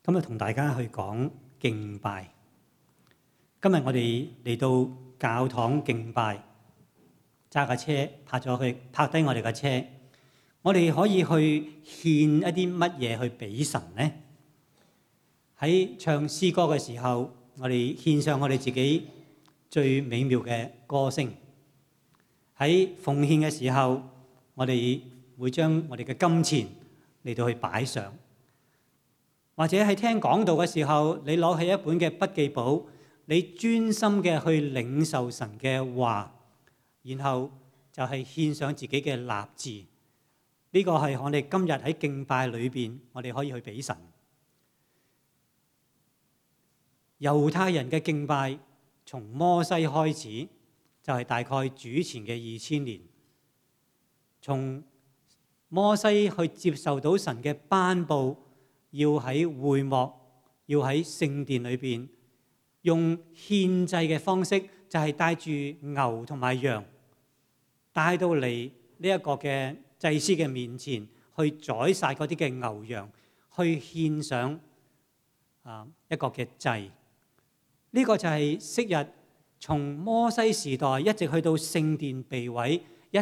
今日同大家去講敬拜。今日我哋嚟到教堂敬拜，揸架車泊低我哋嘅車，我哋可以去獻一啲乜嘢去俾神呢？喺唱詩歌嘅時候，我哋獻上我哋自己最美妙嘅歌聲；喺奉獻嘅時候，我哋會將我哋嘅金錢嚟到去擺上。或者喺聽講道嘅時候，你攞起一本嘅筆記簿，你專心嘅去領受神嘅話，然後就係獻上自己嘅立志。呢個係我哋今日喺敬拜裏邊，我哋可以去俾神。猶太人嘅敬拜從摩西開始，就係大概主前嘅2000年。從摩西去接受到神嘅頒布，要喺會幕，要喺聖殿裏邊用獻祭嘅方式，就係帶住牛同埋羊帶到嚟呢一個嘅祭司嘅面前，去宰殺嗰啲嘅牛羊，去獻上一個嘅祭。呢個就係昔日從摩西時代一直去到聖殿被毀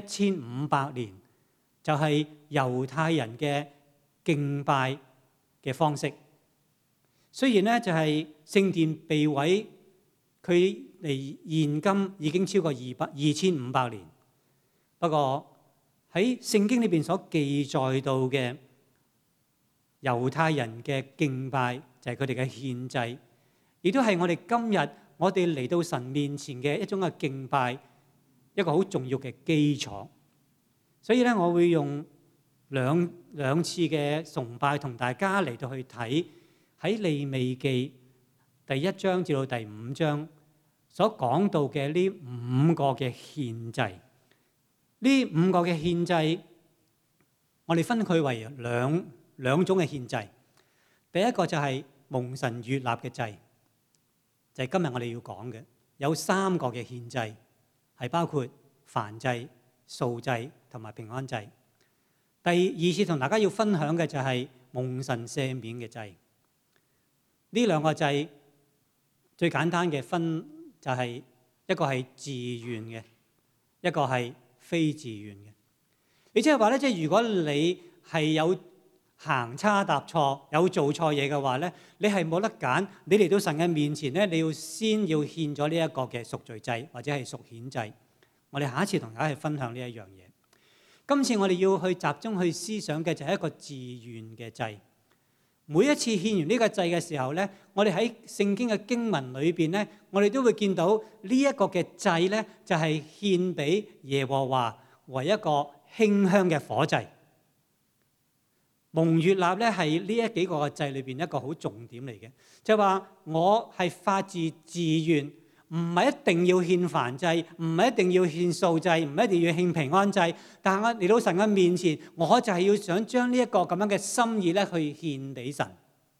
1500年，就係猶太人嘅敬拜嘅方式。雖然咧就係聖殿被毀，佢離現今已經超過2500年，不過喺聖經裏邊所記載到嘅猶太人嘅敬拜，就係佢哋嘅獻祭，亦都係我哋今日我哋嚟到神面前嘅一種嘅敬拜，一個好重要嘅基礎。所以咧，我會用兩次嘅崇拜同大家嚟到去睇喺利未記第1章至到第5章所講到嘅呢5個嘅獻祭。呢5個嘅獻祭，我哋分佢為兩種嘅獻祭。第一個就係蒙神悅納嘅祭，就係今日我哋要講嘅。有3個嘅獻祭，係包括燔祭、素祭同埋平安祭。第二次同大家要分享嘅就係蒙神赦免嘅祭。呢兩個祭最簡單嘅分就係一個係自願嘅，一個係非自願嘅。你即係話咧，即係如果你係有行差踏錯，有做錯嘢嘅話咧，你係冇得揀。你嚟到神嘅面前咧，你要先要獻咗呢一個嘅贖罪祭或者係贖愆祭。我哋下一次同大家去分享呢一樣嘢。今次我哋要去集中去思想嘅就係一個自願嘅祭。每一次獻完呢個祭嘅時候咧，我哋喺聖經嘅經文裏邊咧，我哋都會見到呢一個嘅祭咧，就係獻俾耶和華為一個馨香嘅火祭。蒙悅納咧係呢一幾個嘅祭裏邊一個好重點嚟嘅，就係話我係發自自願。唔係一定要獻燔祭，唔係一定要獻素祭，唔係一定要獻平安祭。但係我嚟到神嘅面前，我就係要想將呢一個咁樣嘅心意咧，去獻俾神。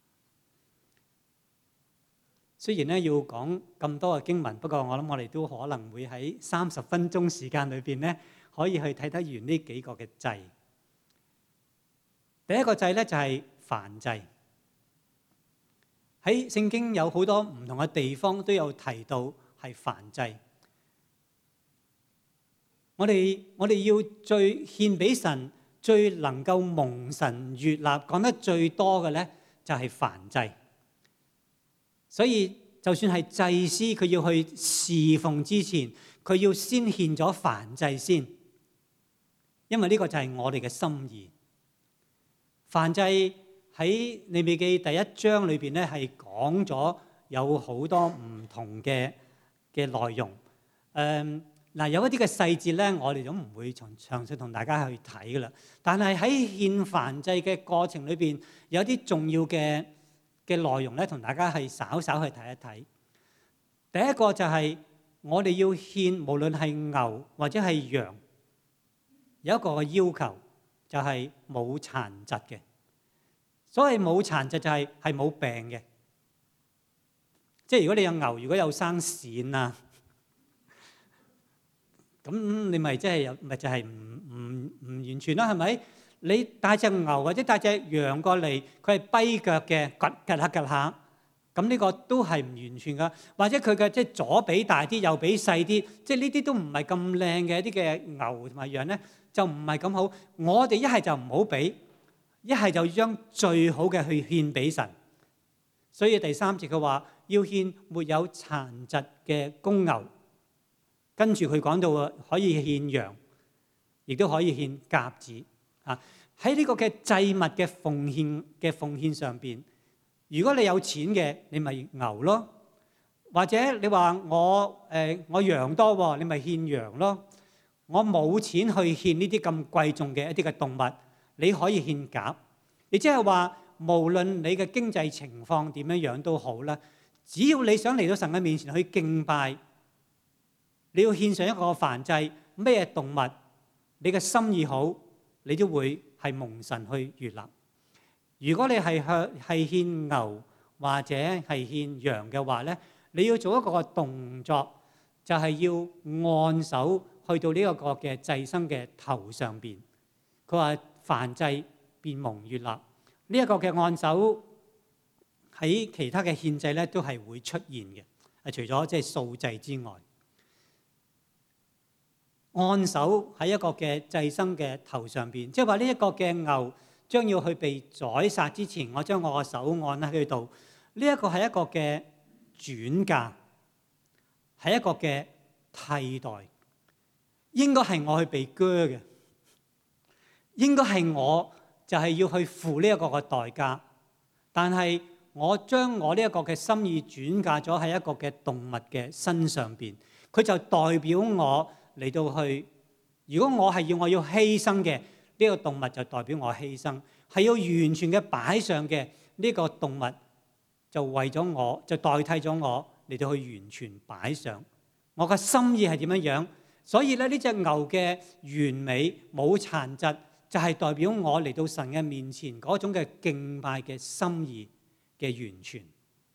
雖然咧要講咁多嘅經文，不過我諗我哋都可能會喺30分鐘時間裏邊咧，可以去睇得完呢幾個嘅祭。第一個祭咧就係燔祭。喺聖經有好多唔同嘅地方都有提到係燔祭。我哋要最獻俾神，最能夠蒙神悅納，講得最多嘅咧就係燔祭。所以就算係祭司，佢要去侍奉之前，佢要先獻咗燔祭先，因為呢個就係我哋嘅心意。燔祭喺利未記第1章裏邊咧，係講咗有好多唔同嘅內容。有一啲嘅細節咧，我哋都唔會詳細同大家去睇噶啦。但係喺獻燔祭嘅過程裏邊，有啲重要嘅內容咧，同大家係稍稍去睇一睇。第一個就係我哋要獻，無論係牛或者係羊，有一個嘅要求就係冇殘疾嘅。所謂冇殘疾就係冇病嘅，即係如果你有牛，如果有生癬啊，咁你咪即係咪就係唔完全啦，係咪？ 你帶隻牛或者帶隻羊過嚟，佢係跛腳嘅，趌下趌下，咁呢個都係唔完全噶。或者佢嘅即係左髀大啲，右髀細啲，即係呢啲都唔係咁靚嘅一啲嘅牛同埋羊咧，就唔係咁好。我哋一係就唔好俾，一係就將最好嘅去獻俾神。所以第3節佢話要獻沒有殘疾嘅公牛，跟住佢講到可以獻羊，亦都可以獻鴿子。喺呢個嘅祭物嘅奉獻上邊，如果你有錢嘅，你咪牛咯；或者你話我羊多喎，你咪獻羊咯。我冇錢去獻呢啲咁貴重嘅一啲嘅動物，你可以獻鴿。亦即係話，無論你嘅經濟情況點樣樣都好啦，只要你想嚟到神嘅面前去敬拜，你要獻上一個燔祭，咩動物，你嘅心意好，你都會係蒙神去悅納。如果你係獻牛或者係獻羊嘅話咧，你要做一個動作，就係要按手去到呢一個嘅祭牲嘅頭上邊。佢話燔祭便蒙悅納。呢一個嘅按手喺其他嘅獻祭咧都係會出現嘅，係除咗即係素祭之外。按手喺一個嘅祭牲嘅頭上邊，即係話呢一個嘅牛將要去被宰殺之前，我將我個手按喺佢度。呢一個係一個嘅轉嫁，係一個嘅替代。應該係我去被割嘅，應該係我就係要去付呢一個嘅代價。但係我將我呢一個嘅心意轉嫁咗喺一個嘅動物嘅身上邊，佢就代表我嚟到去。如果我係我要犧牲嘅，呢個動物就代表我犧牲；係要完全嘅擺上嘅，呢個動物就為咗我，就代替咗我嚟到去完全擺上。我嘅心意係點樣樣？所以咧，呢隻牛嘅完美冇殘疾，就係代表我嚟到神嘅面前嗰種嘅敬拜嘅心意嘅完全。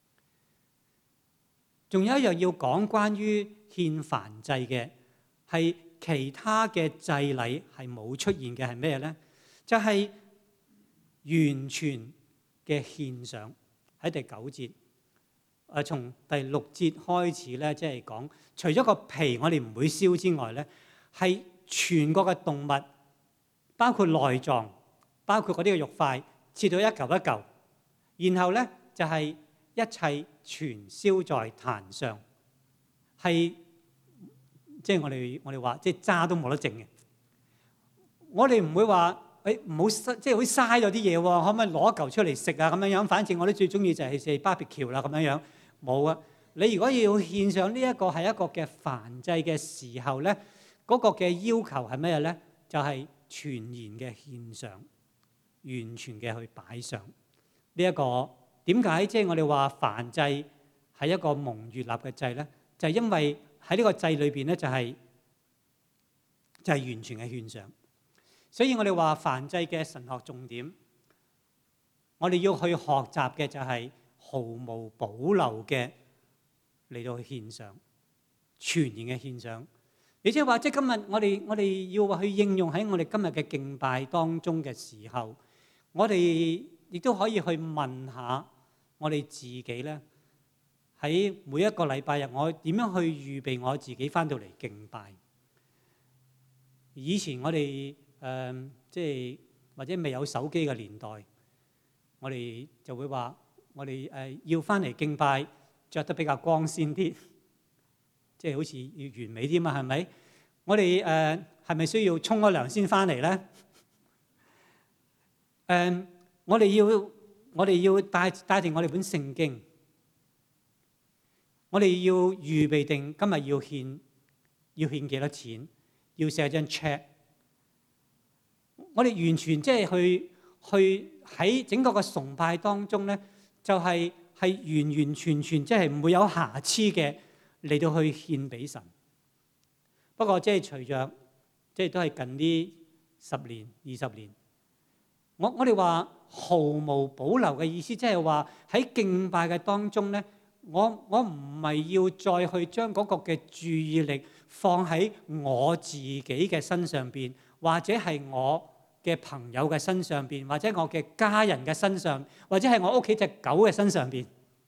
仲有一樣要講關於獻燔祭嘅，係其他嘅祭禮係冇出現嘅係咩咧？就係完全嘅獻上。喺第9節，從第6節開始咧，即係講除咗個皮我哋唔會燒之外咧，係全個嘅動物，包括內臟，包括嗰啲嘅肉塊，切到一嚿一嚿，然後咧就係一切全燒在壇上，係即係我哋話即係渣都冇得剩嘅。我哋唔會話唔好即係好嘥咗啲嘢喎，可唔可以攞一嚿出嚟食啊？咁樣樣，反正我哋最中意就係食 barbecue 啦咁樣樣。冇啊！你如果要獻上呢一個係一個嘅燔祭嘅時候咧，嗰個嘅要求係咩咧？就係全然嘅獻上，完全嘅去擺上。呢一個點解即係我哋話燔祭係一個蒙悅納嘅祭咧？就係因為喺呢個祭裏邊咧，就係完全嘅獻上。所以我哋話燔祭嘅神學重點，我哋要去學習嘅就係毫無保留嘅嚟到去獻上，全然嘅獻上。亦即係話，即係今日我哋要去應用喺我哋今日嘅敬拜當中嘅時候，我哋亦都可以去問下我哋自己咧，喺每一個禮拜日，我點樣去預備我自己翻到嚟敬拜？以前我哋即係或者未有手機嘅年代，我哋就會話我哋要翻嚟敬拜，着得比較光鮮啲，即係好似要完美啲嘛，係咪？我哋係咪需要沖咗涼先翻嚟咧？我哋要帶定我哋本聖經，我哋要預備定今日要獻幾多錢，要寫張 check。我哋完全即係去喺整個嘅崇拜當中咧，就係完完全全即係唔會有瑕疵嘅嚟到去獻俾神。不過即係隨着即係都係近呢10年20年，我哋話毫無保留嘅意思，即係話喺敬拜嘅當中咧，我唔係要再去將嗰個嘅注意力放喺我自己嘅身上邊，或者係我嘅朋友嘅身上邊，或者我嘅家人嘅身上，或者係我屋企隻狗嘅身上邊。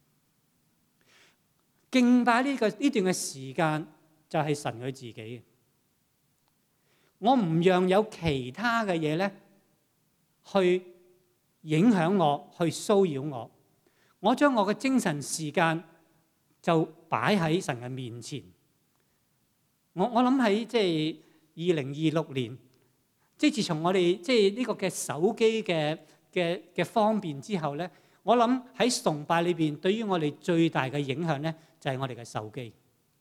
敬拜呢段嘅時間就係神佢自己。我唔讓有其他嘅嘢咧去影響我，去騷擾我。我將我嘅精神時間就擺喺神嘅面前。我諗喺即係2026年，即係自從我哋即係呢個嘅手機嘅方便之後咧，我諗喺崇拜裏邊對於我哋最大嘅影響咧，就係我哋嘅手機。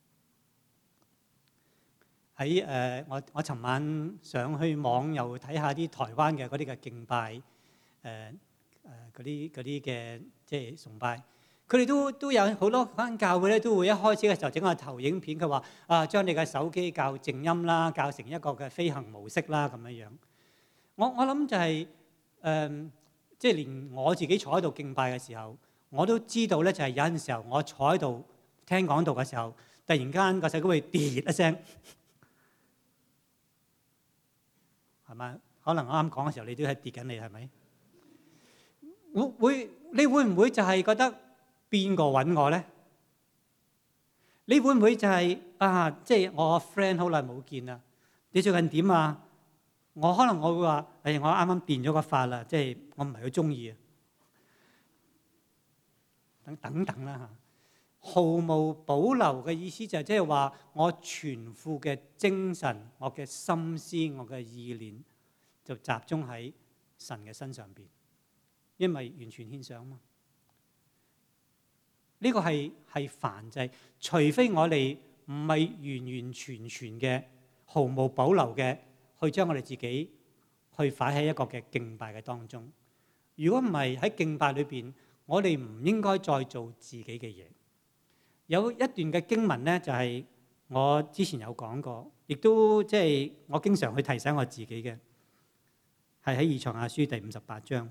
喺我尋晚上去網又睇下啲台灣嘅嗰啲嘅敬拜，嗰啲嘅即係崇拜，佢哋都有好多間教會咧，都會一開始嘅時候整個投影片，佢話將你嘅手機校靜音啦，校成一個嘅飛行模式啦咁樣樣。我諗就係即係連我自己坐喺度敬拜嘅時候，我都知道咧，就係有陣時候我坐喺度聽講道嘅時候，突然間個手機會跌一聲。係咪？可能我啱講嘅時候，你都係跌緊，你係咪？你會唔會就係覺得邊個揾我咧？你會唔會就係即係我 friend 好耐冇見啦？你最近點啊？我會話我啱啱電咗個髮啦，即係我唔係好中意啊。等等啦嚇，毫無保留嘅意思就係即係話我全副嘅精神、我嘅心思、我嘅意念就集中喺神嘅身上邊，因為完全獻上嘛。呢個係燔祭，除非我哋唔係完完全全嘅、毫無保留嘅去將我哋自己去擺喺一個嘅敬拜嘅當中。如果唔係喺敬拜裏邊，我哋唔應該再做自己嘅嘢。有一段嘅經文咧，就係我之前有講過，亦都即係我經常去提醒我自己嘅，係喺以賽亞書第58章。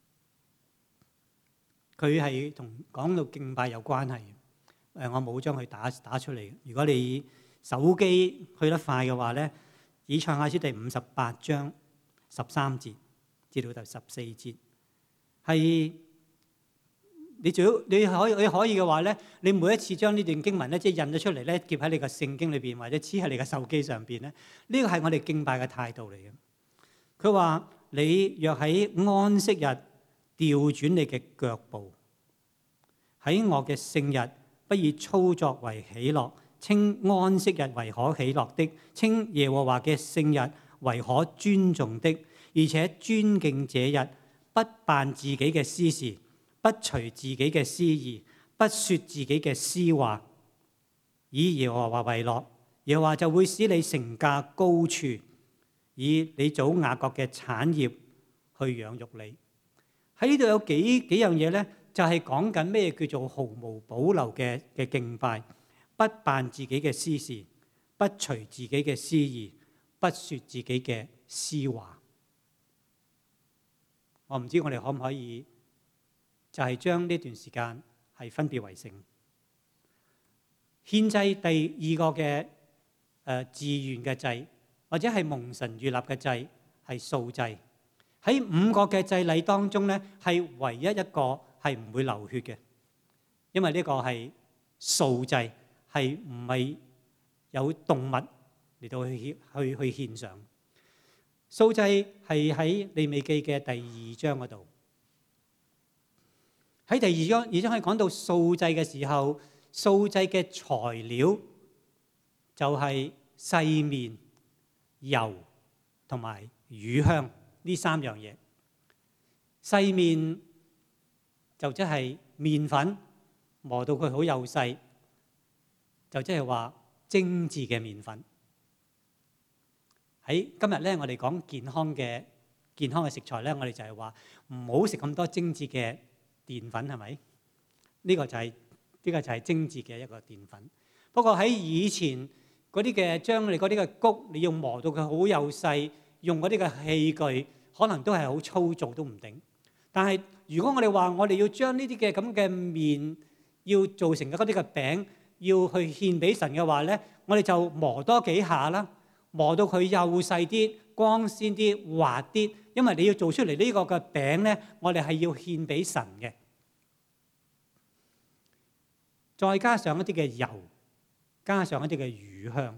佢係同講到敬拜有關係。我冇將佢打出嚟。如果你手機去得快嘅話咧，以賽亞書第58章13節至到第14節係。你可以嘅話咧，你每一次將呢段經文咧，即係印咗出嚟咧，貼喺你個聖經裏邊，或者黐喺你嘅手機上邊咧，呢個係我哋敬拜嘅態度嚟嘅。佢話：你若喺安息日調轉你嘅腳步，喺我嘅聖日，不以操作為喜樂，稱安息日為可喜樂的，稱耶和華嘅聖日為可尊重的，而且尊敬這日，不辦自己嘅私事。不隨自己嘅私意，不說自己嘅私話，以耶和華為樂，耶和華就會使你乘駕高處，以你祖雅各嘅產業去養育你。喺呢度有幾樣嘢咧，就係講緊咩叫做毫無保留嘅敬拜，不辦自己嘅私事，不隨自己嘅私意，不說自己嘅私話。我唔知我哋可唔可以？就係將呢段時間係分別為聖。獻祭第二個嘅自願嘅祭，或者係蒙神悅納嘅祭，係素祭。喺5個嘅祭禮當中咧，係唯一一個係唔會流血嘅，因為呢個係素祭，係唔係有動物嚟到去獻上。素祭係喺利未記嘅第2章嗰度。喺第2章可以講到素祭嘅時候，素祭嘅材料就係細麵、油同埋乳香呢3樣嘢。細麵就即係麵粉磨到佢好幼細，就即係話精緻嘅麵粉。喺今日咧，我哋講健康嘅食材咧，我哋就係話唔好食咁多精緻嘅澱粉，係咪？呢個就係精緻嘅一個澱粉。不過喺以前嗰啲嘅將你嗰啲嘅穀，你要磨到佢好幼細，用嗰啲嘅器具，可能都係好粗糙都唔定。但係如果我哋話我哋要將呢啲嘅咁嘅麵要做成嗰啲嘅餅，要去獻俾神嘅話咧，我哋就磨多幾下啦，磨到佢幼細啲、光鮮啲、滑啲， 因為你要做出嚟呢個嘅餅咧，我哋係要獻俾神嘅。再加上一啲嘅油，加上一啲嘅乳香，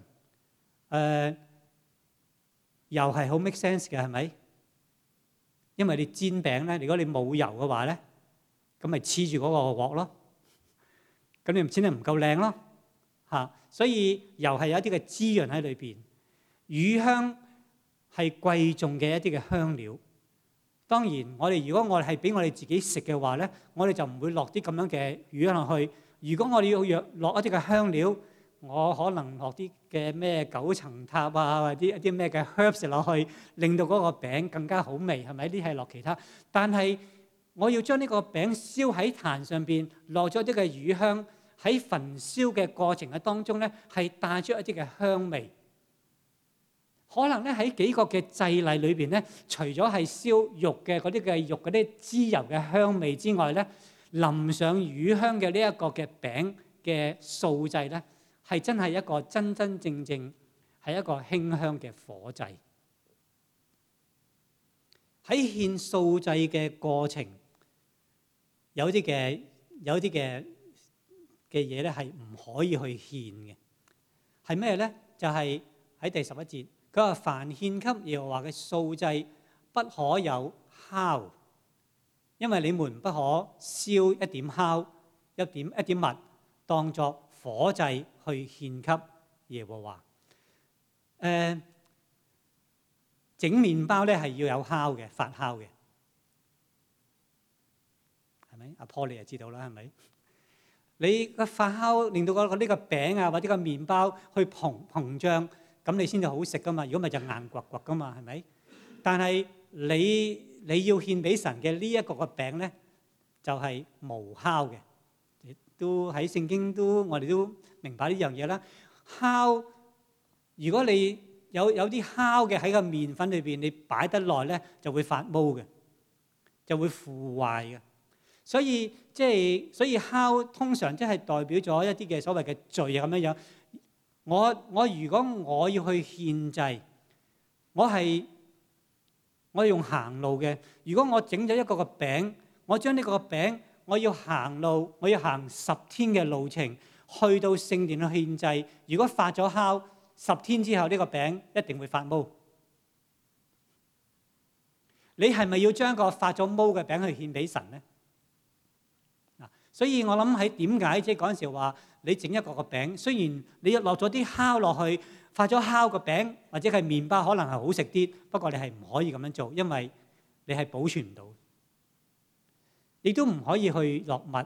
油係好 make sense 嘅，係咪？因為你煎餅咧，如果你冇油嘅話咧，咁咪黐住嗰個鑊咯，咁你唔煎得唔夠靚咯嚇。所以油係有一啲嘅滋潤喺裏邊，乳香係貴重嘅一啲嘅香料。當然，如果我哋係俾我哋自己食嘅話咧，我哋就唔會落啲咁樣嘅乳香落去。如果我哋要落一啲嘅香料，我可能落啲嘅咩九層塔啊，或者一啲咩嘅 herbs 落去，令到嗰個餅更加好味，係咪？呢係落其他，但係我要將呢個餅燒喺壇上邊，落咗啲嘅乳香，喺焚燒嘅過程嘅當中咧，係帶出一啲嘅香味。可能咧喺幾個嘅祭禮裏邊咧，除咗係燒肉嘅嗰啲嘅肉嗰啲脂油嘅香味之外咧，淋上乳香嘅呢一個嘅餅嘅素祭咧，係真係一個真真正正係一個馨香嘅火祭。喺獻素祭嘅過程，有啲嘅嘢咧係唔可以去獻嘅，係咩咧？就係喺第11節，佢話凡獻給耶和華嘅素祭，不可有酵，因為你們不可燒一點酵、一點蜜，當作火祭去獻給耶和華。整麵包咧係要有酵嘅，發酵嘅，係咪？阿 Paul 你就知道啦，係咪？你個發酵令到呢個餅啊或者個麵包去膨脹，咁你先至好食噶嘛。如果咪就硬掘掘噶嘛，係咪？但係你要獻俾神嘅呢一個嘅餅咧，就係無酵嘅。都喺聖經我哋都明白呢樣嘢啦。酵，如果你有啲酵嘅喺個麵粉裏邊，你擺得耐咧就會發毛嘅，就會腐壞嘅。所以酵通常即係代表咗一啲嘅所謂嘅罪啊咁樣樣。如果我要去獻祭，我用行路嘅。如果我整咗一個嘅餅，我將呢個餅我要行路，我要行10天嘅路程去到聖殿去獻祭。如果發咗酵，10天之後呢個餅一定會發毛。你係咪要將個發咗毛嘅餅去獻俾神咧？所以我諗喺點解即係嗰陣時話你整一個個餅，雖然你落咗啲酵落去，發咗酵個餅或者係麵包可能係好食啲，不過你係唔可以咁樣做，因為你係保存唔到，亦都唔可以去落蜜。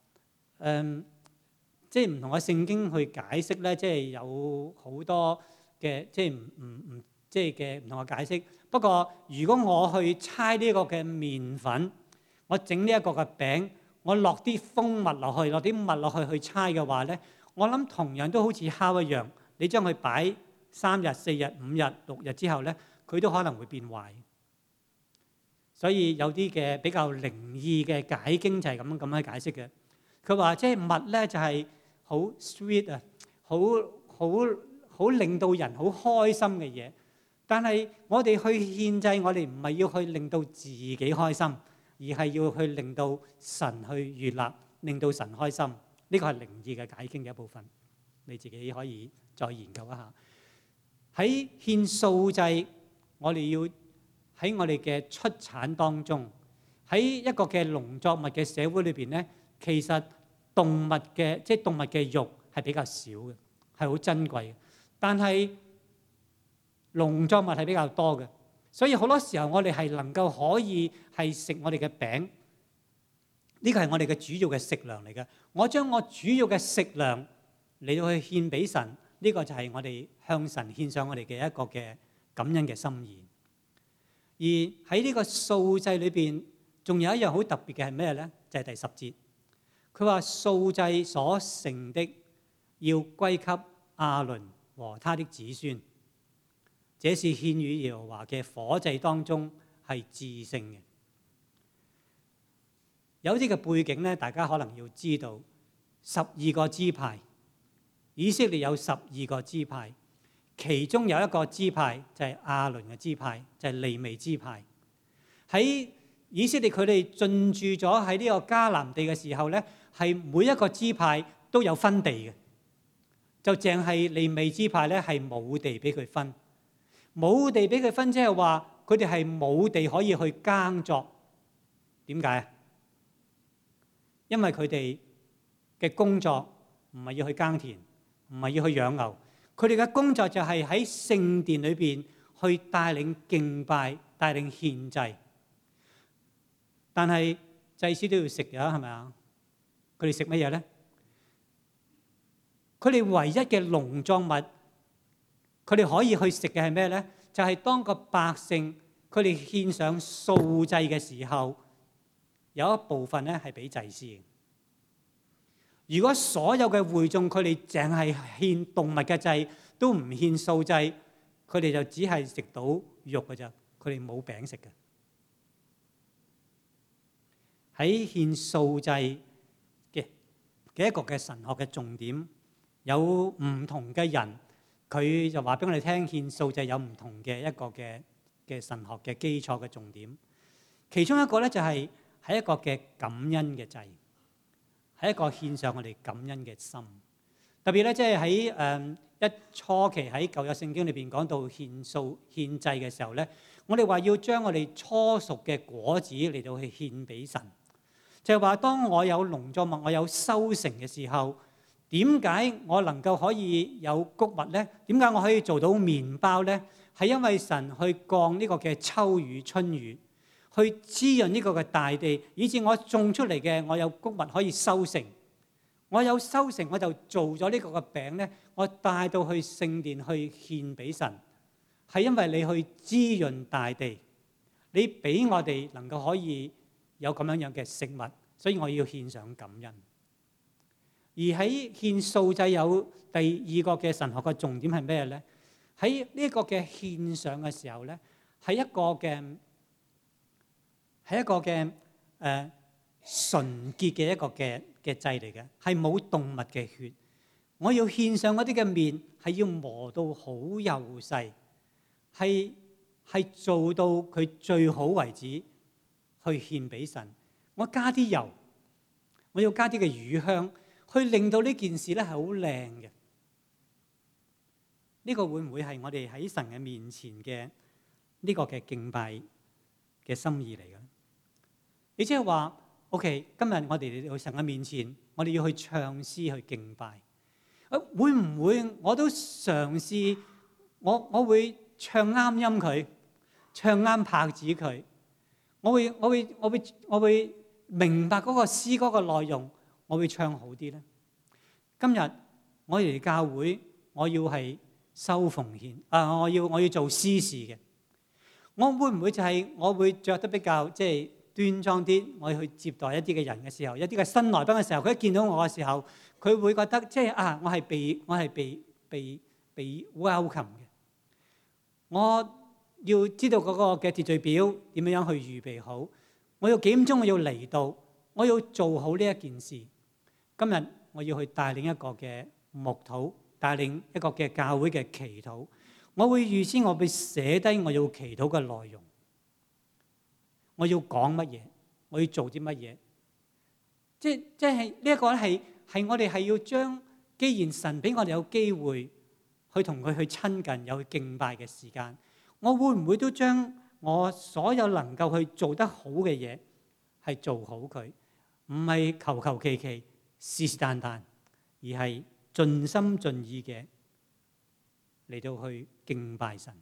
即係唔同嘅聖經去解釋咧，即係有好多嘅即係唔同嘅解釋。不過如果我去猜呢個嘅麵粉，我整呢一個嘅餅，我落啲蜂蜜落去，落啲蜜落去猜嘅話咧，我諗同樣都好似酵一樣，你將佢擺3日、4日、5日、6日之後咧，佢都可能會變壞。所以有啲嘅比較靈異嘅解經就係咁樣去解釋嘅。佢話即係蜜咧就係好 sweet 啊，好令到人好開心嘅嘢。但係我哋去獻祭，我哋唔係要去令到自己開心，而係要去令到神去悅納，令到神開心。呢個係靈異嘅解經嘅一部分，你自己可以再研究一下。喺獻素祭，我哋要喺我哋嘅出產當中，喺一個嘅農作物嘅社會裏邊咧，其實動物嘅肉係比較少嘅，係好珍貴嘅。但係農作物係比較多嘅，所以好多時候我哋係能夠可以係食我哋嘅餅，呢個係我哋嘅主要嘅食糧嚟嘅。我將我主要嘅食糧嚟到去獻俾神，呢個就係我哋向神獻上我哋嘅一個嘅感恩嘅心意。而喺呢個素祭裏邊，仲有一樣好特別嘅係咩咧？就係第10節，佢話素祭所剩的要歸給亞倫和他的子孫，這是獻與耶和華嘅火祭當中係至聖嘅。有啲嘅背景咧，大家可能要知道，12個支派，以色列有12個支派，其中有一個支派就係亞倫嘅支派，就係利未支派。 喺以色列佢哋進駐咗喺呢個迦南地嘅時候咧，係每一個支派都有分地嘅，就淨係利未支派咧係冇地俾佢分，冇地俾佢分，即係話佢哋係冇地可以去耕作。點解啊？因為佢哋嘅工作唔係要去耕田，唔係要去養牛，佢哋嘅工作就係喺聖殿裏邊去帶領敬拜、帶領獻祭。但係祭司都要食㗎，係咪啊？佢哋食乜嘢咧？佢哋唯一嘅農作物，佢哋可以去食嘅係咩咧？就係當個百姓佢哋獻上素祭嘅時候，有一部分咧係俾祭司嘅。如果所有嘅會眾佢哋淨係獻動物嘅祭，都唔獻素祭，佢哋就只係食到肉嘅咋，佢哋冇餅食嘅。喺獻素祭嘅一個嘅神學嘅重點，有唔同嘅人，佢就話俾我哋聽，獻素祭有唔同嘅一個嘅神學嘅基礎嘅重點。其中一個咧就係一個嘅感恩嘅祭，係一個獻上我哋感恩嘅心。特別咧，即係喺一初期喺舊約聖經裏邊講到獻祭嘅時候咧，我哋話要將我哋初熟嘅果子嚟到去獻俾神。就係話，當我有農作物，我有收成嘅時候，點解我能夠可以有穀物咧？點解我可以做到麵包咧？係因為神去降呢個嘅秋雨春雨，去滋潤呢個嘅大地，以致我種出嚟嘅我有穀物可以收成。我有收成，我就做咗呢個嘅餅咧，我帶到去聖殿去獻俾神。係因為你去滋潤大地，你俾我哋能夠可以有咁樣嘅食物，所以我要獻上感恩。而喺獻素祭有第二個嘅神學嘅重點係咩咧？喺呢個嘅獻上嘅時候咧，係一個嘅純潔嘅一個嘅祭嚟嘅，係冇動物嘅血。我要獻上嗰啲嘅麵係要磨到好幼細，係做到佢最好為止去獻俾神。我加啲油，我要加啲嘅乳香，去令到呢件事咧係好靚嘅。呢個會唔會係我哋喺神嘅面前嘅呢個嘅敬拜嘅心意嚟嘅？你即係話 OK， 今日我哋嚟到神嘅面前，我哋要去唱詩去敬拜。會唔會我都嘗試我會唱啱音佢，唱啱拍子佢？我會明白嗰個詩歌嘅內容，我會唱好啲咧。今日我嚟教會，我要係收奉獻我要做司事嘅。我會唔會就係我會着得比較即係端莊啲？我去接待一啲嘅人嘅時候，一啲嘅新來賓嘅時候，佢一見到我嘅時候，佢會覺得即係我係被 welcome 嘅。我要知道嗰個嘅秩序表點樣去預備好。我要幾點鐘我要嚟到，我要做好呢一件事。今日我要去帶領一個嘅牧禱，帶領一個嘅教會嘅祈禱。我會預先我會寫低我要祈禱嘅內容，我要講乜嘢，我要做啲乜嘢。即係呢一個係我哋係要將，既然神俾我哋有機會去同佢去親近，有去敬拜嘅時間，我會唔會都將我所有能夠去做得好嘅嘢係做好佢？唔係求求其其、是是但但，而係盡心盡意嘅嚟到去敬拜神。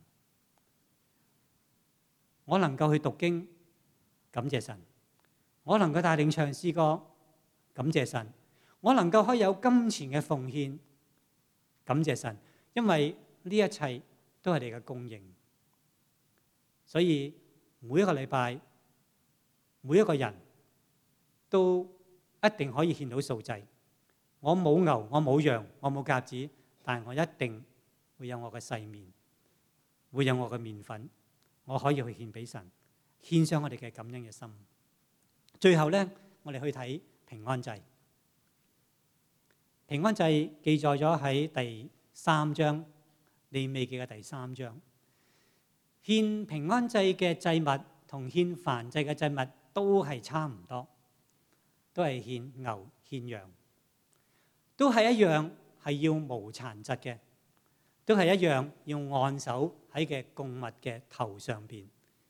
我能夠去讀經，感謝神；我能夠帶領唱詩歌，感謝神；我能夠可以有金錢嘅奉獻，感謝神。因為呢一切都係你嘅供應，所以每一個禮拜，每一個人都一定可以獻到素祭。我冇牛，我冇羊，我冇鴿子，但係我一定會有我嘅細麵，會有我嘅麵粉，我可以去獻俾神，獻上我哋嘅感恩嘅心。最後咧，我哋去睇平安祭。平安祭記載咗喺第3章，利未記嘅第3章。獻平安祭嘅祭物同獻燔祭嘅祭物都係差唔多，都係獻牛獻羊，都係一樣係要無殘疾嘅，都係一樣要按手喺嘅供物嘅頭上邊，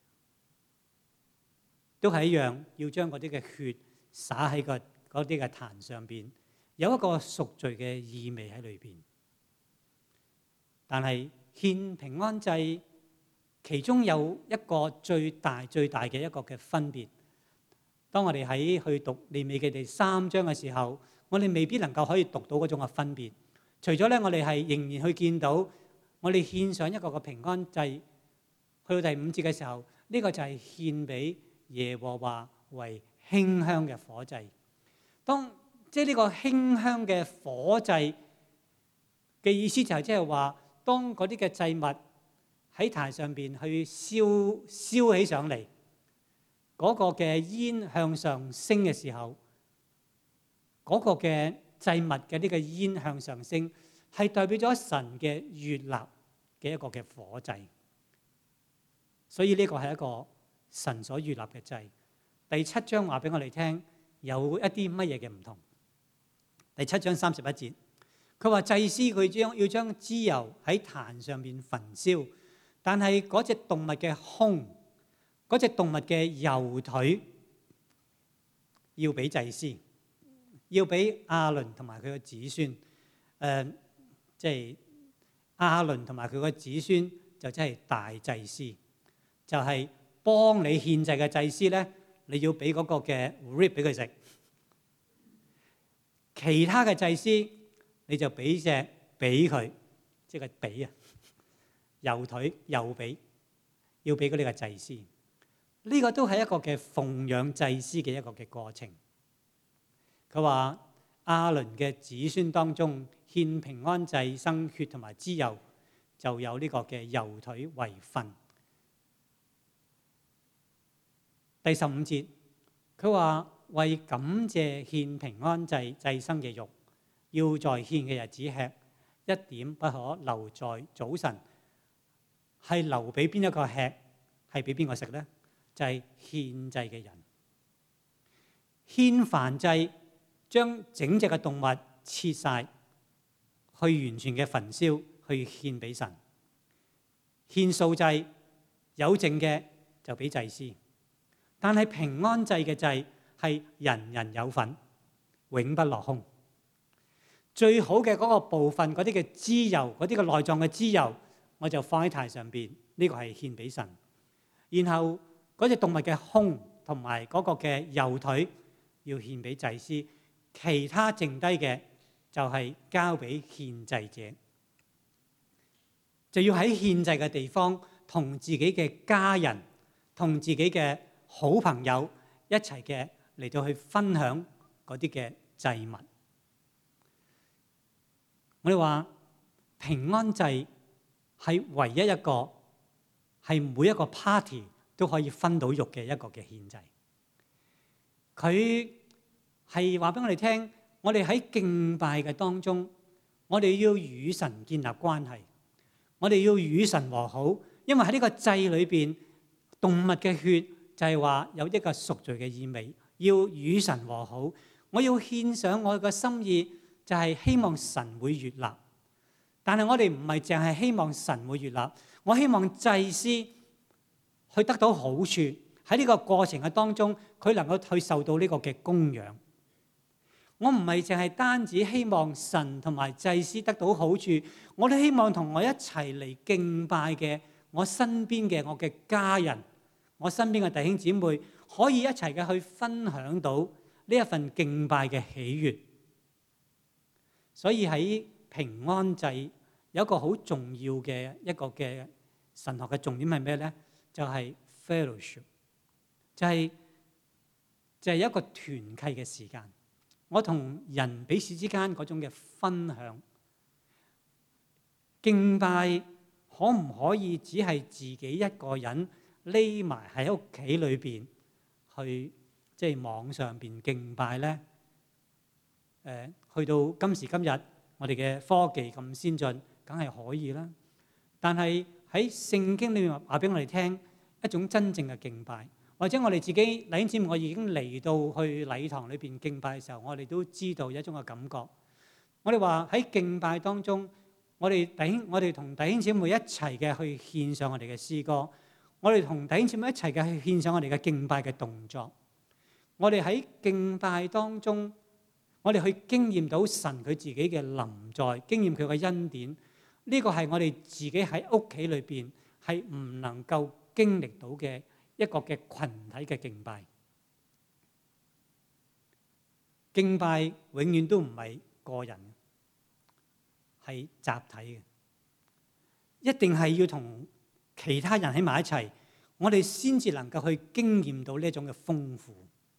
都係一樣要將嗰啲嘅血灑喺嗰啲嘅壇上邊，有一個贖罪嘅意味喺裏邊。但係獻平安祭其中有一個最大嘅一個嘅分別。當我哋去讀利未記第3章嘅時候，我哋未必能夠可以讀到嗰種嘅分別。除咗咧，我哋係仍然去見到我哋獻上一個嘅平安祭，去到第5節嘅時候，呢個就係獻俾耶和華為馨香嘅火祭。即係呢個馨香嘅火祭嘅意思就係即係話，當嗰啲嘅祭物喺壇上邊去燒起上嚟，嗰個嘅煙向上升嘅時候，嗰個嘅祭物嘅呢個煙向上升，係代表咗神嘅悅納嘅一個嘅火祭。所以呢個係一個神所悅納嘅祭。第7章話俾我哋聽，有一啲乜嘢嘅唔同。第7章31節，佢話祭司佢要將脂油喺壇上面焚燒，但係嗰隻動物嘅胸，嗰隻動物嘅右腿要俾祭司，要俾亞倫同埋佢嘅子孫。即係亞倫同埋佢嘅子孫就即係大祭司，就係幫你獻祭嘅祭司咧，你要俾嗰個嘅 rib 俾佢食。其他嘅祭司你就俾隻髀佢，即係髀啊，右腿右髀要俾嗰啲嘅祭司。呢個都係一個嘅奉養祭司嘅一個嘅過程。佢話亞倫嘅子孫當中獻平安祭牲血同埋脂油，就有呢個嘅右腿為分。第15節，佢話為感謝獻平安祭祭牲嘅肉，要在獻嘅日子吃，一點不可留在早晨。係留俾邊一個吃？係俾邊個食呢？就係獻祭嘅人。獻燔祭將整隻嘅動物切晒，去完全嘅焚燒，去獻俾神。獻素祭有剩嘅就俾祭司，但係平安祭嘅祭係人人有份，永不落空。最好嘅嗰個部分，嗰啲嘅脂油，嗰啲嘅內臟嘅脂油，我就放喺壇上邊，呢個係獻俾神。然後嗰隻動物嘅胸同埋嗰個嘅右腿要獻俾祭司，其他剩低嘅就係交俾獻祭者，就要喺獻祭嘅地方同自己嘅家人、同自己嘅好朋友一齊嘅嚟到去分享嗰啲嘅祭物。我哋話平安祭係唯一一個係每一個 party 都可以分到肉嘅一個嘅獻祭。佢係話俾我哋聽，我哋喺敬拜嘅當中，我哋要與神建立關係，我哋要與神和好，因為喺呢個祭裏邊，動物嘅血就係話有一個贖罪嘅意味，要與神和好。我要獻上我嘅心意，就係希望神會悅納。但係我哋唔係淨係希望神會悅納，我希望祭司去得到好處，喺呢個過程嘅當中，佢能夠去受到呢個嘅供養。我唔係淨係單止希望神同埋祭司得到好處，我都希望同我一齊嚟敬拜嘅我身邊嘅我嘅家人，我身邊嘅弟兄姊妹，可以一齊嘅去分享到呢一份敬拜嘅喜悅。所以喺平安祭有一個好重要嘅一個嘅神學嘅重點係咩咧？就係 fellowship， 就係一個團契嘅時間。我同人彼此之間嗰種嘅分享，敬拜可唔可以只係自己一個人匿埋喺屋企裏邊去即係網上邊敬拜咧？去到今時今日，我哋嘅科技咁先進，梗係可以啦。但係喺聖經裏面話俾我哋聽， 一種真正嘅敬拜。或者我哋自己弟兄姊妹，我已經嚟到去禮堂裏邊敬拜嘅時候，我哋都知道一種嘅感覺。我哋話喺敬拜當中，我哋同弟兄姊妹一齊嘅去獻上我哋嘅詩歌，我哋同弟兄姊妹一齊嘅去獻上我哋嘅敬拜嘅動作。我哋喺敬拜當中，我哋去經驗到神佢自己嘅臨在，經驗佢嘅恩典。呢個係我哋自己喺屋企裏邊係唔能夠經歷到嘅一個嘅群體嘅敬拜。敬拜永遠都唔係個人，係集體嘅，一定係要同其他人喺埋一齊，我哋先至能夠去經驗到呢一種嘅豐富。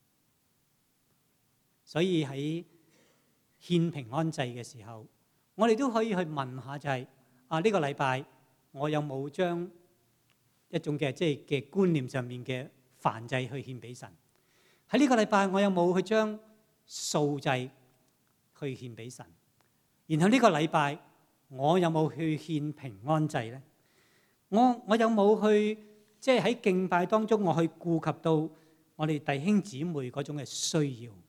所以喺獻平安祭嘅時候，我哋都可以去問下，就係呢個禮拜我有冇將一種嘅嘅觀念上面嘅燔祭去獻俾神？喺呢個禮拜我有冇去將素祭去獻俾神？然後呢個禮拜我有冇去獻平安祭咧？我有冇去喺敬拜當中我去顧及到我哋弟兄姊妹嗰種嘅需要？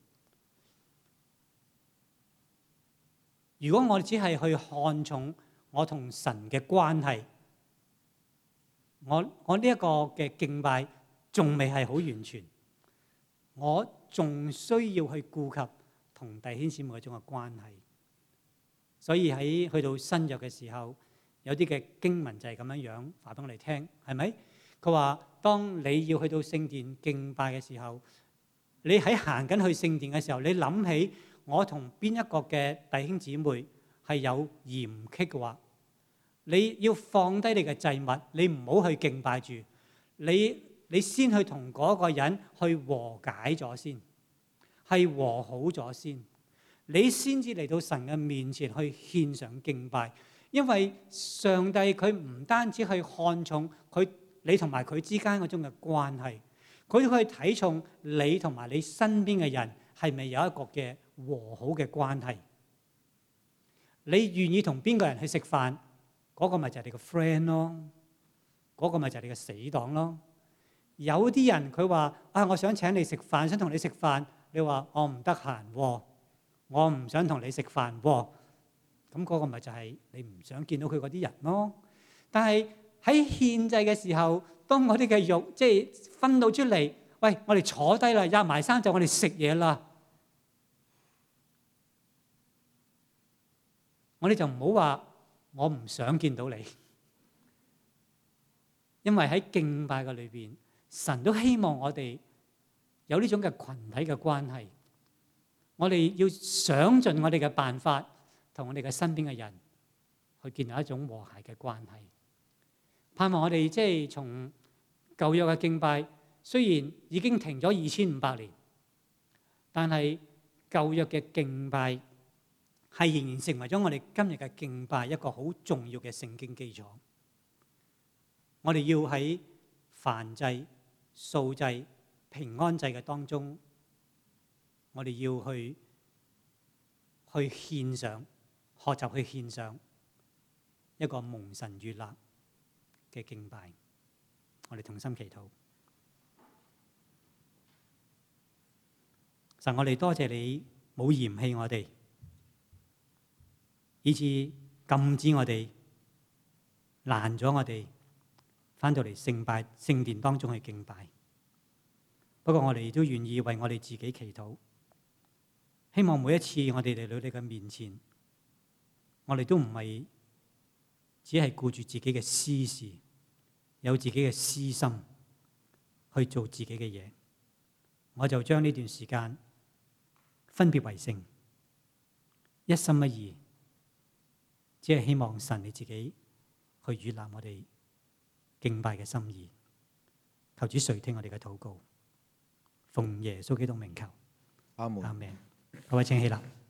如果我哋只係去看重我同神嘅關係，我呢一個嘅敬拜仲未係好完全，我仲需要去顧及同弟兄姊妹嗰種嘅關係。所以喺去到新約嘅時候，有啲嘅經文就係咁樣樣話俾我哋聽，係咪？佢話當你要去到聖殿敬拜嘅時候，你喺行緊去聖殿嘅時候，你諗起我同邊一個嘅弟兄姊妹係有嫌隙嘅話，你要放低你嘅祭物，你唔好去敬拜住，你先去同嗰個人去和解咗先，係和好咗先，你先至嚟到神嘅面前去獻上敬拜。因為上帝佢唔單止去看重你同埋佢之間嗰種嘅關係，佢去睇重你同埋你身邊嘅人係咪有一個嘅和好嘅關係。你願意同邊個人去食飯，嗰個咪就係你個 friend 咯，嗰個咪就係你嘅死黨咯。有啲人佢話我想請你食飯，想同你食飯，你話我唔得閒，我唔想同你食飯，咁嗰個咪就係你唔想見到佢嗰啲人咯。但係喺獻祭嘅時候，當我哋嘅肉分到出嚟，喂，我哋坐低啦，入埋衫就我哋食嘢啦。我哋就唔好話我唔想見到你，因為喺敬拜嘅裏邊，神都希望我哋有呢種嘅群體嘅關係。我哋要想盡我哋嘅辦法，同我哋嘅身邊嘅人去建立一種和諧嘅關係。盼望我哋從舊約嘅敬拜，雖然已經停咗2500年，但係舊約嘅敬拜係仍然成為咗我哋今日嘅敬拜一個好重要嘅聖經基礎。我哋要喺燔祭、素祭、平安祭嘅當中，我哋要去獻上，學習去獻上一個蒙神悅納嘅敬拜。我哋同心祈禱。神，我哋多謝你冇嫌棄我哋，以致禁止我哋，攔咗我哋返到嚟聖殿當中去敬拜。不過我哋都願意為我哋自己祈禱，希望每一次我哋嚟到你嘅面前，我哋都唔係只係顧住自己嘅私事，有自己嘅私心去做自己嘅嘢。我就將呢段時間分別為聖，一心一意，只係希望神你自己去悅納我哋敬拜嘅心意。求主垂聽我哋嘅禱告，奉耶穌基督名求，阿門。各位請起立。